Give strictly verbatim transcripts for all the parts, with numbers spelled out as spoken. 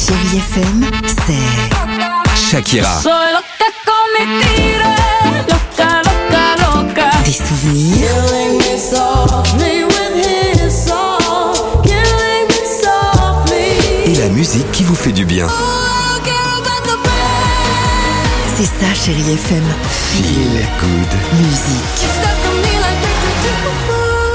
Chérie F M, c'est Shakira. Soy loca con mi tigre, loca, loca, loca. des souvenirs, Killing me softly with his song, killing me softly. Et la musique qui vous fait du bien. Oh, I don't care about the pain. c'est ça Chérie F M. Feel good. Musique. You stuck on me like do, do, do.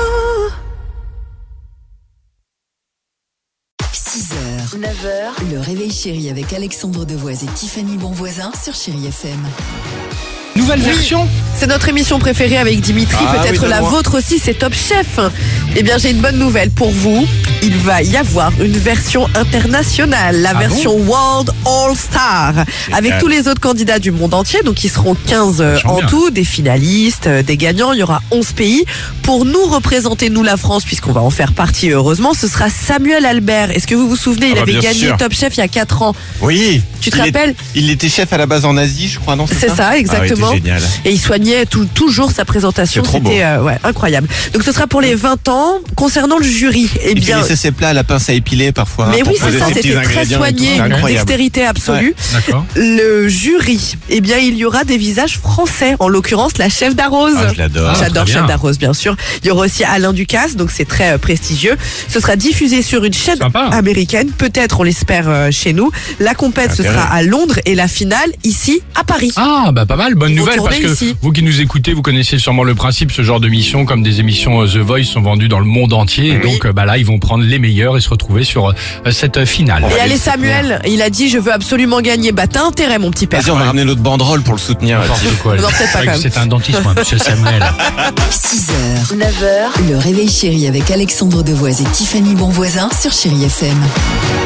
six heures, neuf heures, le réveil chéri avec Alexandre Devoise et Tiffany Bonvoisin sur Chérie F M. Nouvelle version. C'est notre émission préférée avec Dimitri, Ah, peut-être oui, la donne-moi. vôtre aussi, c'est Top Chef. Eh bien, j'ai une bonne nouvelle pour vous. Il va y avoir une version internationale, la Ah version World All Star, avec tous les autres candidats du monde entier. Donc, ils seront quinze euh, Vachement en bien. tout, des finalistes, euh, des gagnants. Il y aura onze pays. Pour nous représenter, nous, la France, puisqu'on va en faire partie, heureusement, ce sera Samuel Albert. Est-ce que vous vous souvenez, il Ah bah, avait bien gagné sûr. Top Chef il y a quatre ans. Oui. Tu te Il est- rappelles? Il était chef à la base en Asie, je crois, non? C'est ça, exactement. Ah, ouais, génial. Et il soignait tout- toujours sa présentation, C'est trop c'était euh, ouais, incroyable. Donc ce sera pour les vingt ans. Concernant le jury, eh Et puis bien, laisser ses plats à la pince à épiler parfois. mais pour oui, c'est poser ça, ses petits c'était très ingrédients et tout. soigné, C'est une incroyable. dextérité absolue. D'accord. Le jury, eh bien, il y aura des visages français, en l'occurrence la chef d'Arrose. Ah, je l'adore. Ah, J'adore très chef bien. d'Arrose, bien sûr. Il y aura aussi Alain Ducasse, donc c'est très euh, prestigieux. Ce sera diffusé sur une chaîne Sympa. américaine, peut-être, on l'espère, euh, chez nous. La compète, ce Intérêt. sera à Londres et la finale ici à Paris. Ah, bah pas mal, bonne Ils vont nouvelle, parce tourner que ici. vous qui nous écoutez, vous connaissez sûrement le principe, ce genre de mission, comme des émissions euh, The Voice sont vendues dans le monde entier. Et donc, euh, bah là, ils vont prendre les meilleurs et se retrouver sur euh, cette euh, finale. Et va allez les Samuel, il a dit je veux absolument gagner. Bah t'as intérêt mon petit père. Vas-y, on va ramener notre banderole pour le soutenir. N'importe quoi. Non, peut-être pas C'est vrai quand que même. C'est un dentiste, moi, monsieur Samuel. six heures, neuf heures, le réveil chéri avec Alexandre Devoise et Tiffany Bonvoisin sur Chérie F M.